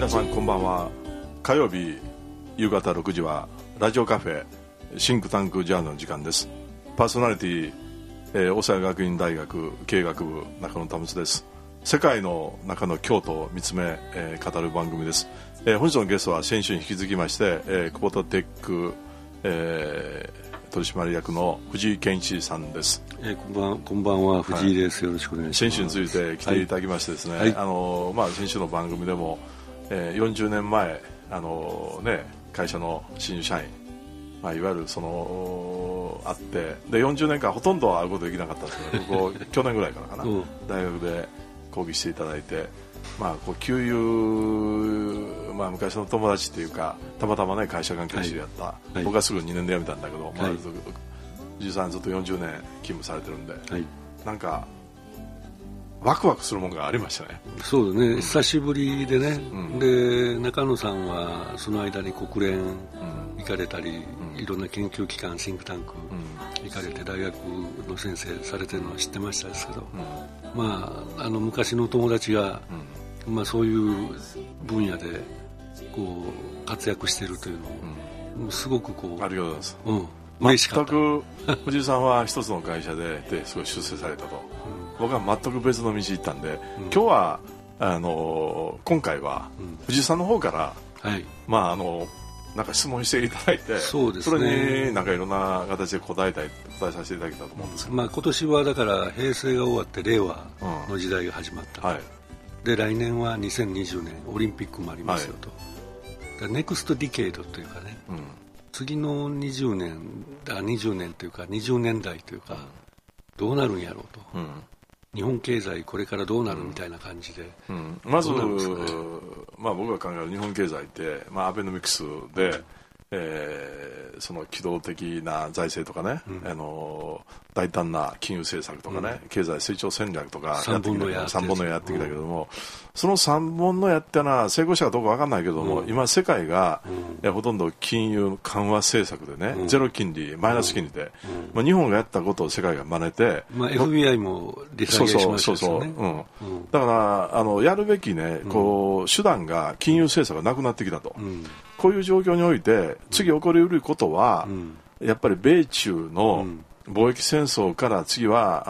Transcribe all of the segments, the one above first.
皆さんこんばんは。火曜日夕方6時はラジオカフェシンクタンクジャーナルの時間です。パーソナリティ、大阪学院大学経営学部中野保です。世界の中の京都を見つめ、語る番組です。本日のゲストは先週に引き続きまして、クボタテック、取締役の藤井健一さんです。 こんばんは、藤井です。よろしくお願いします。 先週について来ていただきましてですね、先週の番組でも、40年前会社の新入社員、いわゆるその会ってで40年間ほとんど会うことできなかったんですけどここ去年ぐらいからかな、大学で講義していただいて、こう旧友、昔の友達っていうかたまたまね会社関係知り合った、僕はすぐ2年で辞めたんだけど、藤井さんずっと40年勤務されてるんで、なんかワクワクするものがありましたね。 そうだね、久しぶりでね、で中野さんはその間に国連行かれたり、いろんな研究機関シンクタンク行かれて大学の先生されてるのは知ってましたですけど、昔の友達が、そういう分野でこう活躍しているというのを、すごくこうありがとうございます、 嬉しかった。 全く藤井さんは一つの会社ですごい出世されたと、僕は全く別の道行ったんで、今日は今回は藤井さんの方から、なんか質問していただいて、 そうですね、 それになんかいろんな形で答えさせていただけたと思うんですけど、 今年はだから平成が終わって令和の時代が始まった、で来年は2020年オリンピックもありますよと、ネクストディケイドというかね、次の20年というか20年代というか、どうなるんやろうと、日本経済これからどうなるみたいな感じで、 まず、僕が考える日本経済って、アベノミクスで、その機動的な財政とかね、大胆な金融政策とかね、経済成長戦略とか3本の矢やってきたけども、その3本の矢ってのは成功したかどうか分かんないけども、今世界が、ほとんど金融緩和政策でね、ゼロ金利マイナス金利で、日本がやったことを世界が真似て、 FBI も利下げしましたよね。 だからやるべきね、こう手段が金融政策がなくなってきたと、こういう状況において次起こりうることは、やっぱり米中の貿易戦争から次は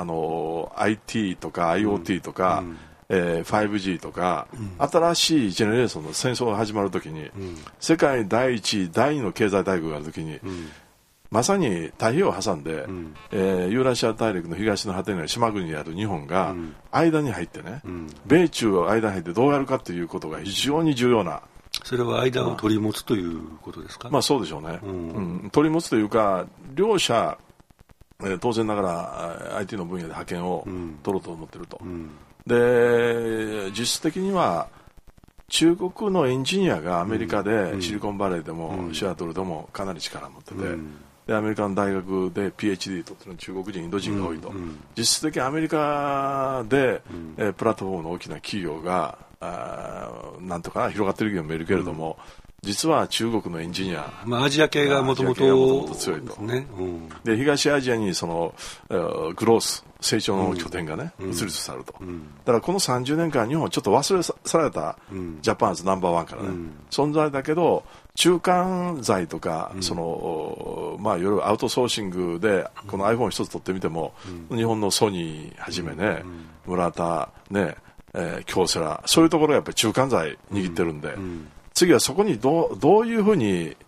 IT とか IoT とか、5G とか、新しいジェネレーションの戦争が始まるときに、世界第一第二の経済大国があるときに、まさに太平洋を挟んで、ユーラシア大陸の東の果てにある島国にある日本が間に入ってね、米中を間に入ってどうやるかということが非常に重要な。 それは間を取り持つということですか。 そうでしょうね、取り持つというか、両者、当然ながら IT の分野で覇権を取ろうと思っていると、で実質的には中国のエンジニアがアメリカでシリコンバレーでもシアトルでもかなり力を持ってて、でアメリカの大学で PhD 取ってる中国人インド人が多いと、実質的にアメリカで、プラットフォームの大きな企業がなんとか広がっている企業もいるけれども、実は中国のエンジニア、 アジア系がもともと強いと、で東アジアにそのグロース成長の拠点がね、移りつつあると、だからこの30年間日本はちょっと忘れ去られた、ジャパンズナンバーワンからね、存在だけど中間材とか、そのいろいろアウトソーシングでこの iPhone 一つ取ってみても、日本のソニーはじめね、村田ね、京セラ、そういうところがやっぱり中間材握ってるんで、次はそこにどういうふうに、イン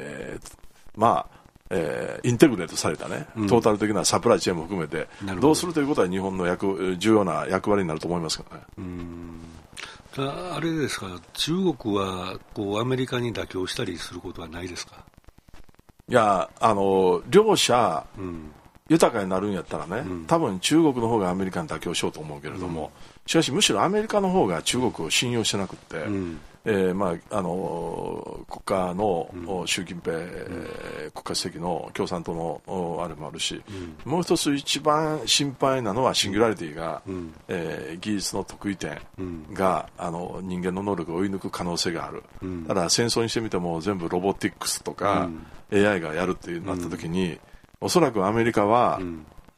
テグレートされたね、トータル的なサプライチェーンも含めてどうするということは日本の重要な役割になると思いますけどね。 あれですか、中国はこうアメリカに妥協したりすることはないですか。 いや、両者、豊かになるんやったらね、多分中国の方がアメリカに妥協しようと思うけれども、しかしむしろアメリカの方が中国を信用してなくって、国家の習近平、国家主席の共産党のあれもあるし、もう一つ一番心配なのはシンギュラリティが、技術の得意点が、人間の能力を追い抜く可能性がある、ただ戦争にしてみても全部ロボティックスとか、AI がやるってなった時に、おそらくアメリカは、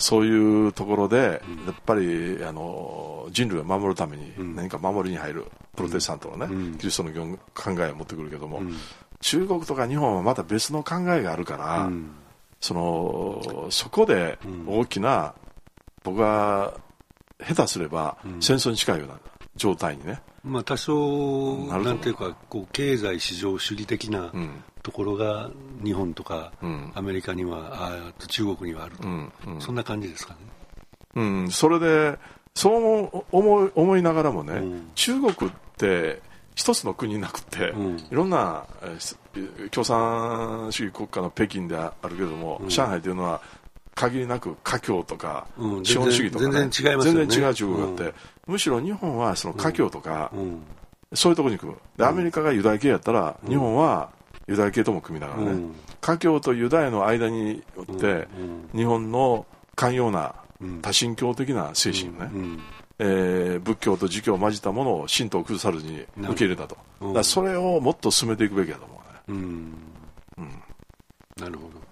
そういうところで、やっぱり人類を守るために何か守りに入るプロテスタントのね、キリストの考えを持ってくるけども、中国とか日本はまた別の考えがあるから、そこで大きな、僕は下手すれば戦争に近いような状態にね、 まあ、多少なんていうか経済市場主義的なところが日本とかアメリカには、中国にはあると、そんな感じですかね。 それでそう思いながらもね、中国って一つの国なくて、いろんな共産主義国家の北京であるけれども、上海というのは限りなく華僑とか資本主義とか、ね、 全然違いますよね。 全然違う中国があって、むしろ日本はその華僑とか、そういうところに組む。でアメリカがユダヤ系やったら、日本はユダヤ系とも組みながらね、華僑とユダヤの間によって、日本の寛容な多神教的な精神をね、仏教と儒教を混じったものを神道を崩さずに受け入れたと。だからそれをもっと進めていくべきだと思うね。 なるほど。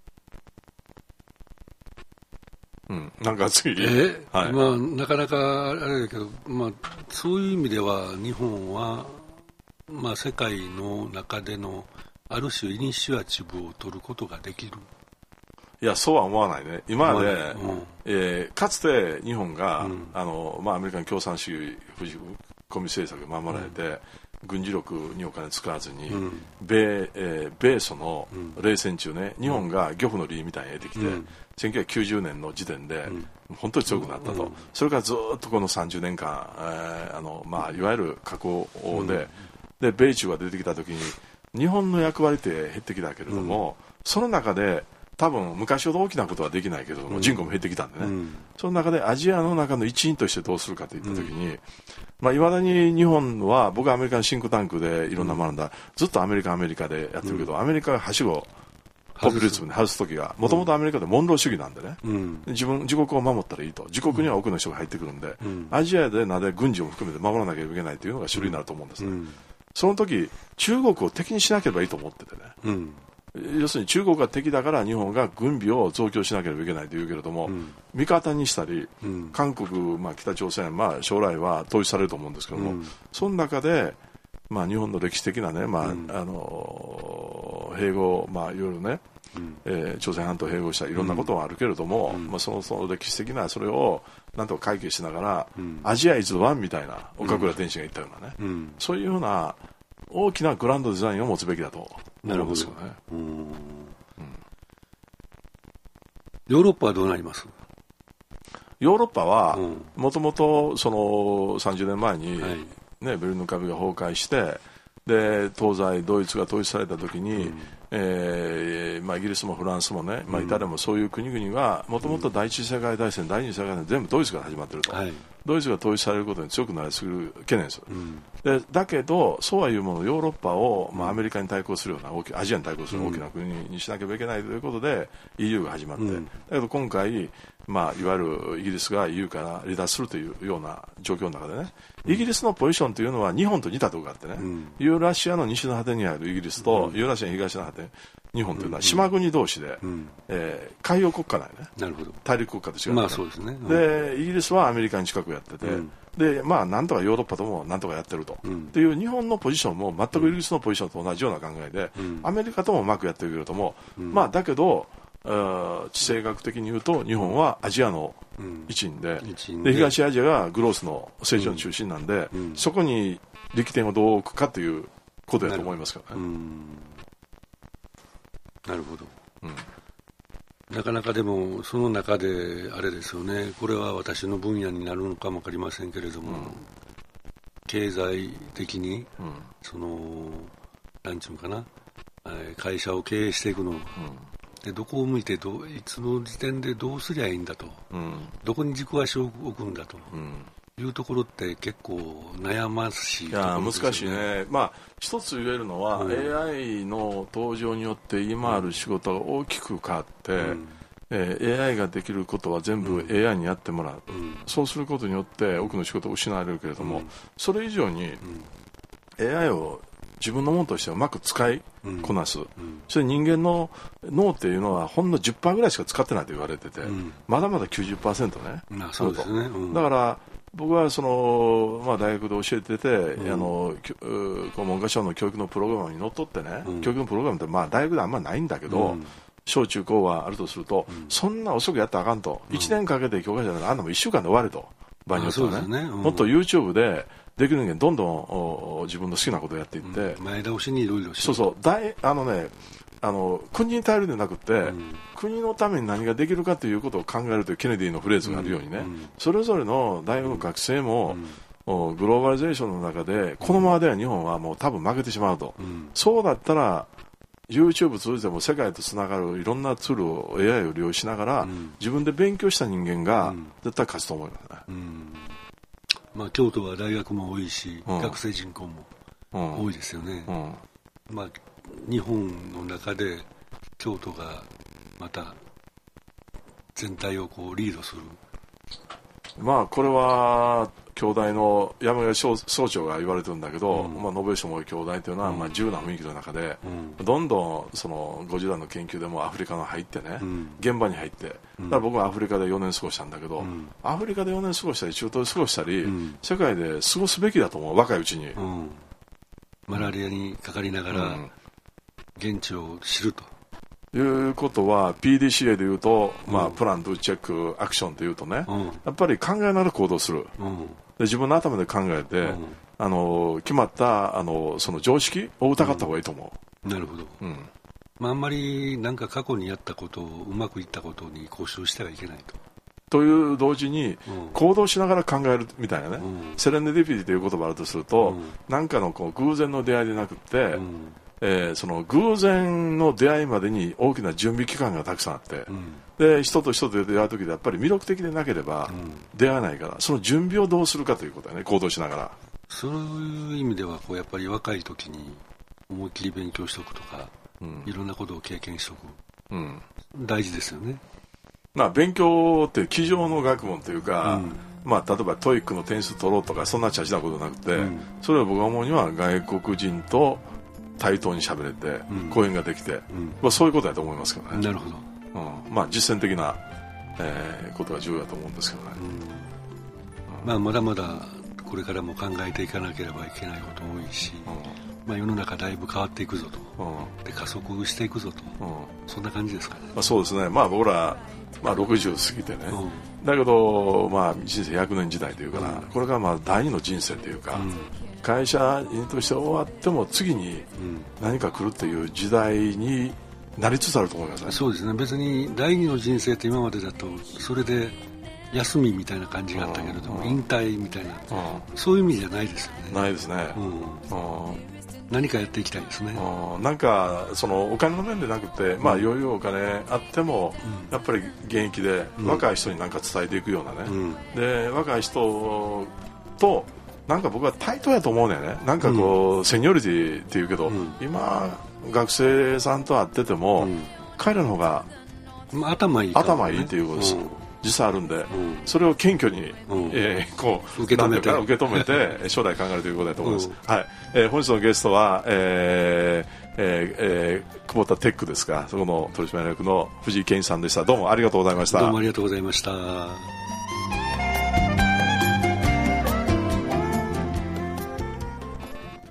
なんか次、 はい、まあ、なかなかあれだけど、まあ、そういう意味では日本は、まあ、世界の中でのある種イニシアチブを取ることができる。 いや、そうは思わないね。今まで、かつて日本が、まあ、アメリカの共産主義コミュ政策が守られて、軍事力にお金使わずに、米ソの冷戦中ね、日本が漁夫の利みたいに得てきて、1990年の時点で、本当に強くなったと。それからずっとこの30年間、まあ、いわゆる下降で、米中が出てきた時に、日本の役割って減ってきたけれども、その中で、多分昔ほど大きなことはできないけれども、人口も減ってきたんでね、その中でアジアの中の一員としてどうするかといったときに、まあ、未だに日本は、僕はアメリカのシンクタンクでいろんな学んだ、ずっとアメリカでやってるけど、アメリカがはしごポピュリズムに外すときが、もともとアメリカでモンロー主義なんでね、自国を守ったらいいと、自国には多くの人が入ってくるんで、アジアでなぜ軍事も含めて守らなければいけないというのが主流になると思うんですね。その時中国を敵にしなければいいと思っててね、要するに中国が敵だから日本が軍備を増強しなければいけないというけれども、味方にしたり、韓国、まあ、北朝鮮、まあ、将来は統一されると思うんですけども、その中で、まあ、日本の歴史的なね、まあ併合、まあ、いろいろね、朝鮮半島併合したいろんなことはあるけれども、まあ、その歴史的なそれをなんとか解決しながら、アジアイズワンみたいな岡倉天心が言ったようなね、そういうような大きなグランドデザインを持つべきだと思うんですよね。 ヨーロッパはどうなります？ ヨーロッパはもともとその30年前に、ね、ベルリンの壁が崩壊してで東西ドイツが統一された時に、まあ、イギリスもフランスもね、まあ、イタリアもそういう国々がもともと第一次世界大戦第二次世界大戦全部ドイツから始まっていると、ドイツが統一されることに強くなりすぎる懸念する、でだけどそうはいうものヨーロッパを、まあ、アメリカに対抗するようなアジアに対抗する大きな国にしなければいけないということで EU が始まって、だけど今回、まあ、いわゆるイギリスが EU から離脱するというような状況の中でね、イギリスのポジションというのは日本と似たところがあってね、ユーラシアの西の果てにあるイギリスと、ユーラシアの東の果て日本というのは島国同士で、海洋国家だよね。 なるほど。 大陸国家と違う、 まあそうですね。 でイギリスはアメリカに近くやってて、でまあなんとかヨーロッパともなんとかやってると、っていう日本のポジションも全くイギリスのポジションと同じような考えで、アメリカともうまくやってるけれども、まあだけど地政学的に言うと日本はアジアの一員で、で東アジアがグロースの成長の中心なんで、そこに力点をどう置くかということだと思いますからね。 なるほど、なかなかでもその中であれですよね、これは私の分野になるのかも分かりませんけれども、経済的に、そのなんちゅうのかな、会社を経営していくの、でどこを向いていつの時点でどうすりゃいいんだと、どこに軸足を置くんだと、いうところって結構悩ましいところですよね。 難しいね。まあ一つ言えるのは、AI の登場によって今ある仕事が大きく変わって、AI ができることは全部 AI にやってもらう、そうすることによって多くの仕事を失われるけれども、それ以上に、AI を自分のものとしてうまく使いこなす、それ人間の脳っていうのはほんの 10% ぐらいしか使ってないと言われてて、まだまだ 90% ね、 そうですね、 だから僕は大学で教えてて、文科省の教育のプログラムにのっとってね、教育のプログラムって大学であんまりないんだけど、小中高はあるとすると、そんな遅くやったらあかんと、1年かけて教科書であんなも1週間で終われと、場合によってはね、もっと YouTube でできる人間どんどん自分の好きなことをやっていって、 前倒しにいろいろそうそう国に頼るんじゃなくて、国のために何ができるかということを考えるというケネディのフレーズがあるようにね、それぞれの大学の学生も、グローバリゼーションの中でこのままでは日本はもう多分負けてしまうと、そうだったら YouTube 通じても世界とつながるいろんなツールを AI を利用しながら、自分で勉強した人間が絶対勝つと思いますね。 京都は大学も多いし、学生人口も多いですよね。日本の中で京都がまた全体をリードする。 これは京大の山際総長が言われてるんだけど、ノーベル賞も多い京大というのは、自由な雰囲気の中で、どんどんその50代の研究でもアフリカの入ってね、現場に入って、だから僕はアフリカで4年過ごしたんだけど、アフリカで4年過ごしたり中東で過ごしたり、世界で過ごすべきだと思う、若いうちに。 マラリアにかかりながら、現地を知るということは PDCA でいうと、プラン、ドゥ、チェック、アクションというとね、やっぱり考えながら行動する、で自分の頭で考えて、決まったその常識を疑った方がいいと思う。 なるほど、あんまりなんか過去にやったことをうまくいったことに交渉してはいけないという同時に、行動しながら考えるみたいなね、セレンディピティという言葉があるとすると、なんかの偶然の出会いでなくて、その偶然の出会いまでに大きな準備期間がたくさんあって、で人と人と出会う時でやっぱり魅力的でなければ出会わないから、その準備をどうするかということだね、行動しながら。 そういう意味ではやっぱり若い時に思いっきり勉強しておくとか、いろんなことを経験しておく、大事ですよね。 勉強って机上の学問というか、例えばトイックの点数取ろうとかそんなチャチなことなくて、それは僕が思うには外国人と対等に喋れて、講演ができて、そういうことだと思いますけどね。 なるほど。 実践的な、ことが重要だと思うんですけどね。まだまだこれからも考えていかなければいけないこと多いし、世の中だいぶ変わっていくぞと、で加速していくぞと、そんな感じですかね。 そうですね。僕ら、60過ぎてね、だけど、人生100年時代というから、これが第二の人生というか、会社員として終わっても次に何か来るという時代になりつつあると思いますね。 そうですね。別に第二の人生って今までだとそれで休みみたいな感じがあったけれども、引退みたいな、そういう意味じゃないですよね。 ないですね。 何かやっていきたいですね。 なんかそのお金の面でなくて、余裕お金あっても、やっぱり現役で若い人に何か伝えていくようなね、で若い人となんか僕は対等やと思うねんね。なんかセニョリティっていうけど、今学生さんと会ってても、彼らの方が頭いいっていうことです、実際あるんで、それを謙虚に、 受け止めて将来考えるということだと思います、本日のゲストは、久保田テックですが、そこの取締役の藤井健一さんでした。どうもありがとうございました。 どうもありがとうございました。